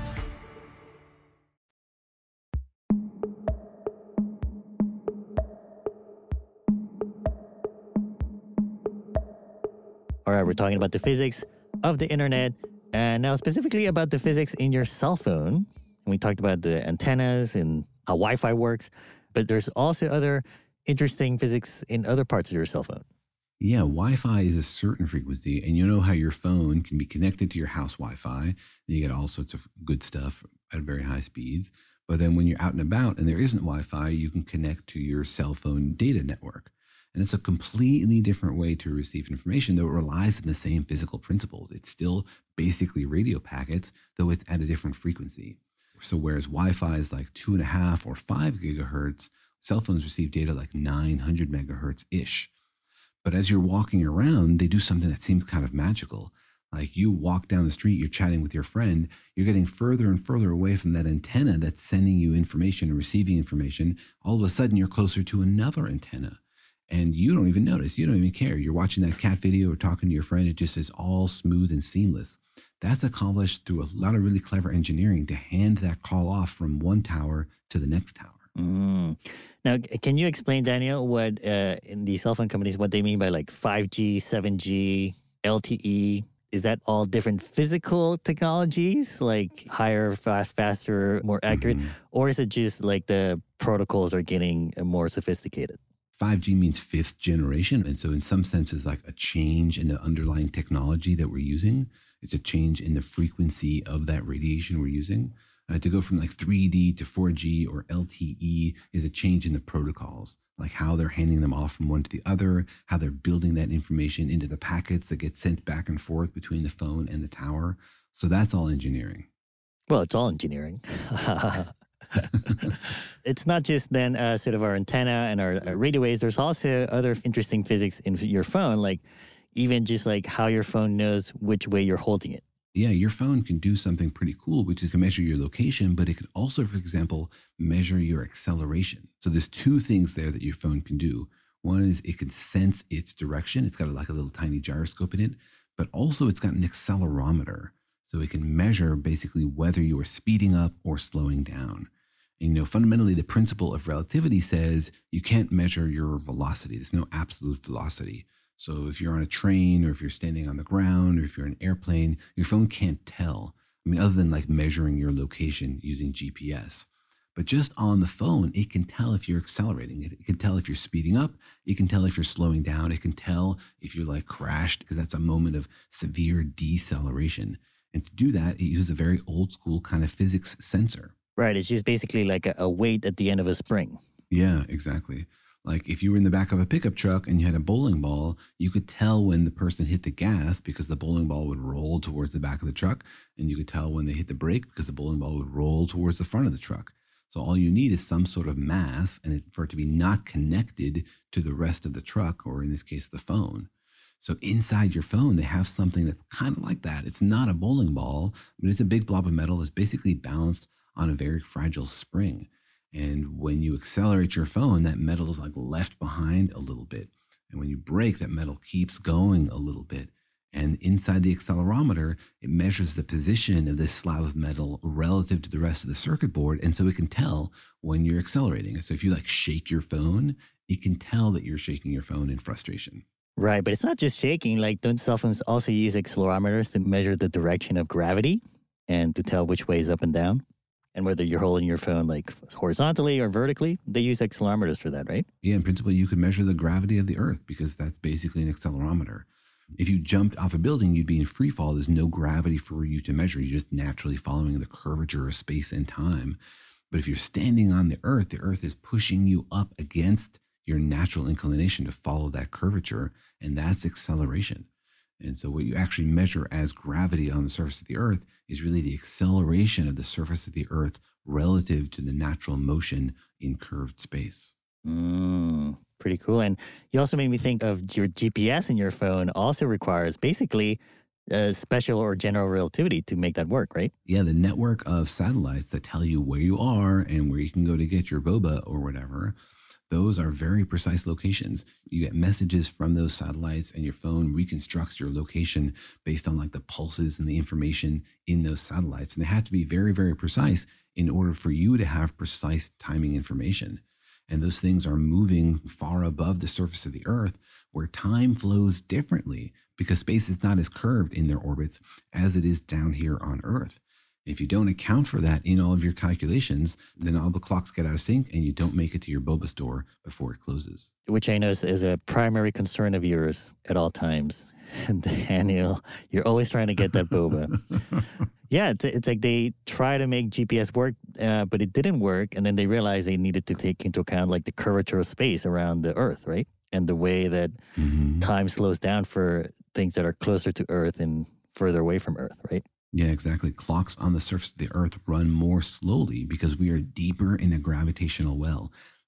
All right, we're talking about the physics of the internet, and now specifically about the physics in your cell phone. And we talked about the antennas and how Wi-Fi works, but there's also other interesting physics in other parts of your cell phone. Yeah, Wi-Fi is a certain frequency, and you know how your phone can be connected to your house Wi-Fi, and you get all sorts of good stuff at very high speeds. But then when you're out and about and there isn't Wi-Fi, you can connect to your cell phone data network. And it's a completely different way to receive information, though it relies on the same physical principles. It's still basically radio packets, though it's at a different frequency. So whereas Wi-Fi is like 2.5 or 5 gigahertz, cell phones receive data like 900 megahertz-ish. But as you're walking around, they do something that seems kind of magical. Like you walk down the street, you're chatting with your friend, you're getting further and further away from that antenna that's sending you information and receiving information. All of a sudden, you're closer to another antenna. And you don't even notice. You don't even care. You're watching that cat video or talking to your friend. It just is all smooth and seamless. That's accomplished through a lot of really clever engineering to hand that call off from one tower to the next tower. Now, can you explain, Daniel, what in the cell phone companies, what they mean by like 5G, 7G, LTE? Is that all different physical technologies, like higher, faster, more accurate? Or is it just like the protocols are getting more sophisticated? 5G means fifth generation. And so in some sense, it's like a change in the underlying technology that we're using. It's a change in the frequency of that radiation we're using. To go from like 3D to 4G or LTE is a change in the protocols, like how they're handing them off from one to the other, how they're building that information into the packets that get sent back and forth between the phone and the tower. So that's all engineering. Well, it's all engineering. It's not just then sort of our antenna and our radio waves. There's also other interesting physics in your phone, like even just like how your phone knows which way you're holding it. Yeah, your phone can do something pretty cool, which is to measure your location, but it can also, for example, measure your acceleration. So there's two things there that your phone can do. One is it can sense its direction. It's got like a little tiny gyroscope in it, but also it's got an accelerometer. So it can measure basically whether you are speeding up or slowing down. And, fundamentally, the principle of relativity says you can't measure your velocity. There's no absolute velocity. So if you're on a train or if you're standing on the ground or if you're in an airplane, your phone can't tell. I mean, other than like measuring your location using GPS. But just on the phone, it can tell if you're accelerating. It can tell if you're speeding up. It can tell if you're slowing down. It can tell if you're like crashed, because that's a moment of severe deceleration. And to do that, it uses a very old school kind of physics sensor. Right. It's just basically like a weight at the end of a spring. Yeah, exactly. Like if you were in the back of a pickup truck and you had a bowling ball, you could tell when the person hit the gas because the bowling ball would roll towards the back of the truck. And you could tell when they hit the brake because the bowling ball would roll towards the front of the truck. So all you need is some sort of mass and for it to be not connected to the rest of the truck, or in this case, the phone. So inside your phone, they have something that's kind of like that. It's not a bowling ball, but it's a big blob of metal that's basically balanced on a very fragile spring. And when you accelerate your phone, that metal is like left behind a little bit. And when you brake, that metal keeps going a little bit. And inside the accelerometer, it measures the position of this slab of metal relative to the rest of the circuit board. And so it can tell when you're accelerating. So if you like shake your phone, it can tell that you're shaking your phone in frustration. Right. But it's not just shaking. Like, don't cell phones also use accelerometers to measure the direction of gravity and to tell which way is up and down? And whether you're holding your phone like horizontally or vertically, they use accelerometers for that, right? Yeah, in principle, you could measure the gravity of the Earth because that's basically an accelerometer. If you jumped off a building, you'd be in free fall. There's no gravity for you to measure. You're just naturally following the curvature of space and time. But if you're standing on the Earth is pushing you up against your natural inclination to follow that curvature, and that's acceleration. And so what you actually measure as gravity on the surface of the Earth is really the acceleration of the surface of the Earth relative to the natural motion in curved space. Pretty cool. And you also made me think of your GPS in your phone also requires basically special or general relativity to make that work, right? Yeah, the network of satellites that tell you where you are and where you can go to get your boba or whatever. Those are very precise locations. You get messages from those satellites and your phone reconstructs your location based on like the pulses and the information in those satellites. And they have to be very, very precise in order for you to have precise timing information. And those things are moving far above the surface of the Earth where time flows differently because space is not as curved in their orbits as it is down here on Earth. If you don't account for that in all of your calculations, then all the clocks get out of sync and you don't make it to your boba store before it closes. Which I know is a primary concern of yours at all times. And Daniel, you're always trying to get that boba. Yeah, it's like they try to make GPS work, but it didn't work. And then they realized they needed to take into account like the curvature of space around the Earth, right? And the way that time slows down for things that are closer to Earth and further away from Earth, right? Yeah, exactly. Clocks on the surface of the Earth run more slowly because we are deeper in a gravitational well.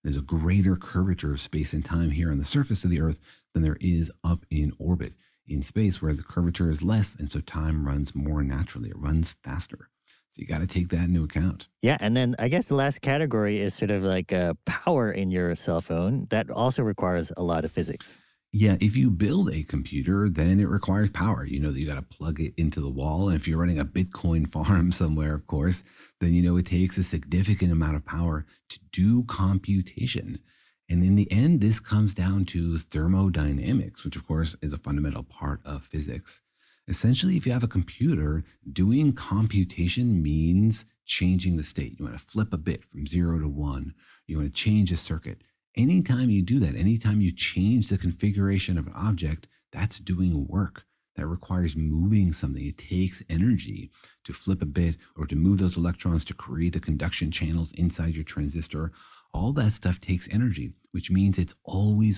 There's a greater curvature of space and time here on the surface of the Earth than there is up in orbit in space, where the curvature is less, and so time runs more naturally. It runs faster. So you got to take that into account. Yeah, and then I guess the last category is sort of like power in your cell phone. That also requires a lot of physics. Yeah, if you build a computer, then it requires power. You know that you got to plug it into the wall. And if you're running a Bitcoin farm somewhere, of course, then you know it takes a significant amount of power to do computation. And in the end, this comes down to thermodynamics, which of course is a fundamental part of physics. Essentially, if you have a computer, doing computation means changing the state. You want to flip a bit from 0 to 1. You want to change a circuit. Anytime you do that, anytime you change the configuration of an object, that's doing work. That requires moving something. It takes energy to flip a bit or to move those electrons to create the conduction channels inside your transistor. All that stuff takes energy, which means it's always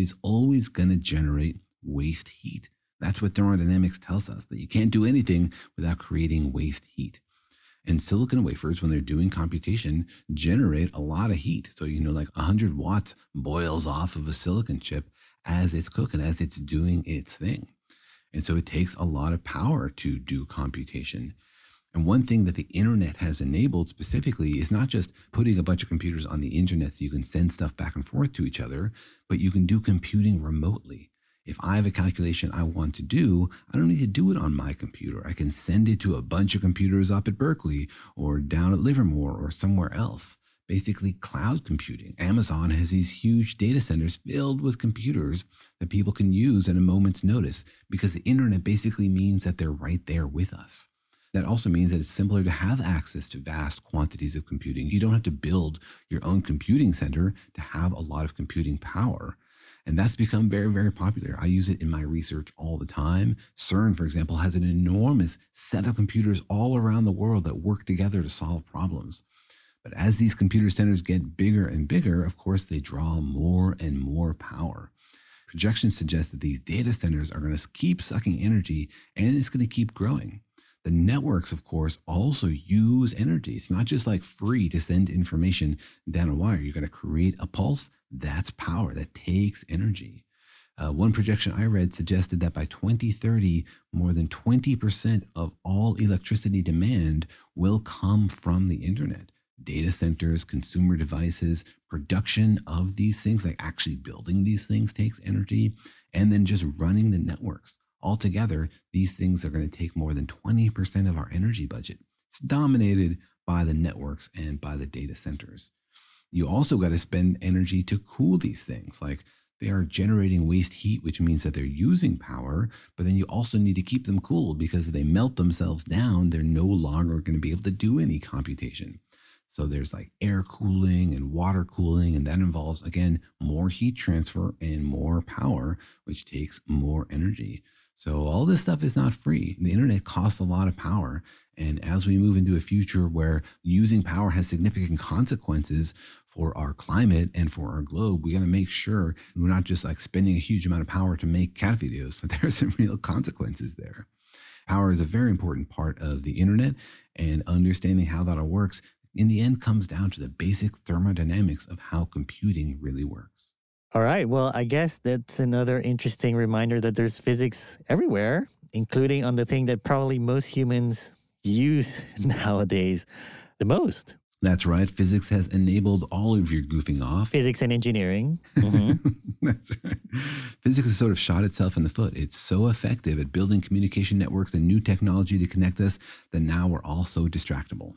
going to generate waste heat. That's what thermodynamics tells us, that you can't do anything without creating waste heat. And silicon wafers, when they're doing computation, generate a lot of heat. So, like 100 watts boils off of a silicon chip as it's cooking, as it's doing its thing. And so it takes a lot of power to do computation. And one thing that the internet has enabled specifically is not just putting a bunch of computers on the internet so you can send stuff back and forth to each other, but you can do computing remotely. If I have a calculation I want to do, I don't need to do it on my computer. I can send it to a bunch of computers up at Berkeley or down at Livermore or somewhere else. Basically, cloud computing. Amazon has these huge data centers filled with computers that people can use at a moment's notice, because the internet basically means that they're right there with us. That also means that it's simpler to have access to vast quantities of computing. You don't have to build your own computing center to have a lot of computing power. And that's become very, very popular. I use it in my research all the time. CERN, for example, has an enormous set of computers all around the world that work together to solve problems. But as these computer centers get bigger and bigger, of course, they draw more and more power. Projections suggest that these data centers are going to keep sucking energy, and it's going to keep growing. The networks, of course, also use energy. It's not just like free to send information down a wire. You're going to create a pulse. That's power. That takes energy. One projection I read suggested that by 2030, more than 20% of all electricity demand will come from the internet. Data centers, consumer devices, production of these things, like actually building these things, takes energy, and then just running the networks. Altogether, these things are going to take more than 20% of our energy budget. It's dominated by the networks and by the data centers. You also got to spend energy to cool these things. Like, they are generating waste heat, which means that they're using power, but then you also need to keep them cool, because if they melt themselves down, they're no longer going to be able to do any computation. So there's like air cooling and water cooling, and that involves, again, more heat transfer and more power, which takes more energy. So all this stuff is not free. The internet costs a lot of power. And as we move into a future where using power has significant consequences for our climate and for our globe, we got to make sure we're not just like spending a huge amount of power to make cat videos. So there's some real consequences there. Power is a very important part of the internet, and understanding how that all works in the end comes down to the basic thermodynamics of how computing really works. All right. Well, I guess that's another interesting reminder that there's physics everywhere, including on the thing that probably most humans use nowadays the most. That's right. Physics has enabled all of your goofing off. Physics and engineering. Mm-hmm. That's right. Physics has sort of shot itself in the foot. It's so effective at building communication networks and new technology to connect us that now we're all so distractible.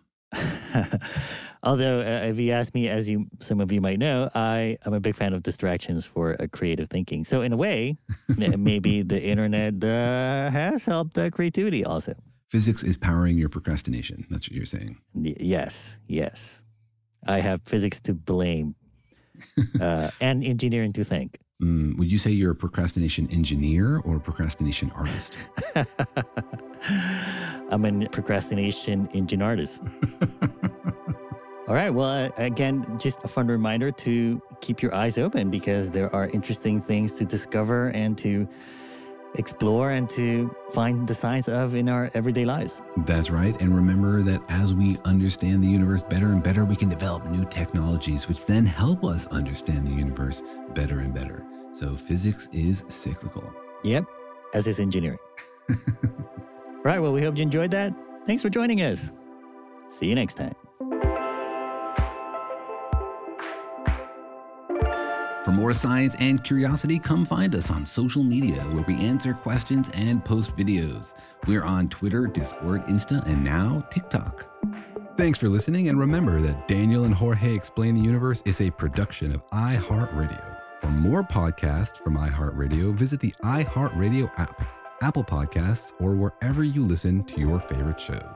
Although, if you ask me, as some of you might know, I am a big fan of distractions for creative thinking. So in a way, maybe the internet has helped creativity also. Physics is powering your procrastination. That's what you're saying. Yes. I have physics to blame and engineering to thank. Would you say you're a procrastination engineer or a procrastination artist? I'm a procrastination engine artist. All right. Well, again, just a fun reminder to keep your eyes open, because there are interesting things to discover and to explore and to find the science of in our everyday lives. That's right. And remember that as we understand the universe better and better, we can develop new technologies, which then help us understand the universe better and better. So physics is cyclical. Yep, as is engineering. Right, well, we hope you enjoyed that. Thanks for joining us. See you next time. For more science and curiosity, come find us on social media where we answer questions and post videos. We're on Twitter, Discord, Insta, and now TikTok. Thanks for listening, and remember that Daniel and Jorge Explain the Universe is a production of iHeartRadio. For more podcasts from iHeartRadio, visit the iHeartRadio app, Apple Podcasts, or wherever you listen to your favorite shows.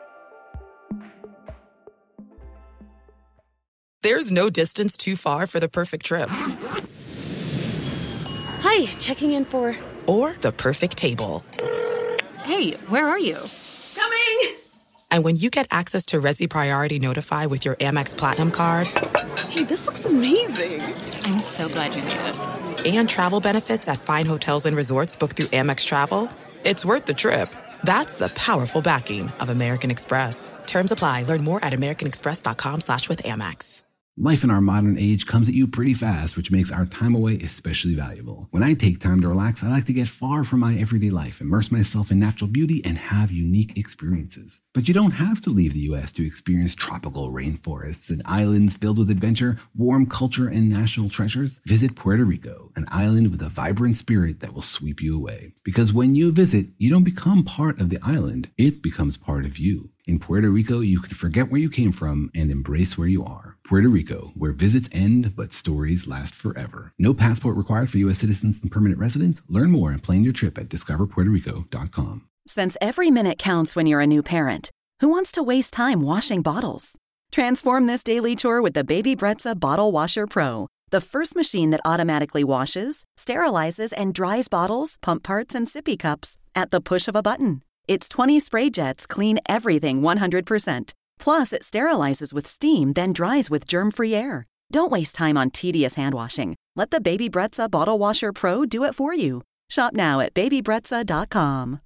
There's no distance too far for the perfect trip. Hi, checking in for... Or the perfect table. Hey, where are you? Coming! And when you get access to Resi Priority Notify with your Amex Platinum card... Hey, this looks amazing. I'm so glad you made it. And travel benefits at fine hotels and resorts booked through Amex Travel, it's worth the trip. That's the powerful backing of American Express. Terms apply. Learn more at americanexpress.com/withAmex. Life in our modern age comes at you pretty fast, which makes our time away especially valuable. When I take time to relax, I like to get far from my everyday life, immerse myself in natural beauty, and have unique experiences. But you don't have to leave the U.S. to experience tropical rainforests and islands filled with adventure, warm culture, and national treasures. Visit Puerto Rico, an island with a vibrant spirit that will sweep you away. Because when you visit, you don't become part of the island, it becomes part of you. In Puerto Rico, you can forget where you came from and embrace where you are. Puerto Rico, where visits end, but stories last forever. No passport required for U.S. citizens and permanent residents. Learn more and plan your trip at discoverpuertorico.com. Since every minute counts when you're a new parent, who wants to waste time washing bottles? Transform this daily chore with the Baby Brezza Bottle Washer Pro, the first machine that automatically washes, sterilizes, and dries bottles, pump parts, and sippy cups at the push of a button. Its 20 spray jets clean everything 100%. Plus, it sterilizes with steam, then dries with germ-free air. Don't waste time on tedious hand washing. Let the Baby Brezza Bottle Washer Pro do it for you. Shop now at babybrezza.com.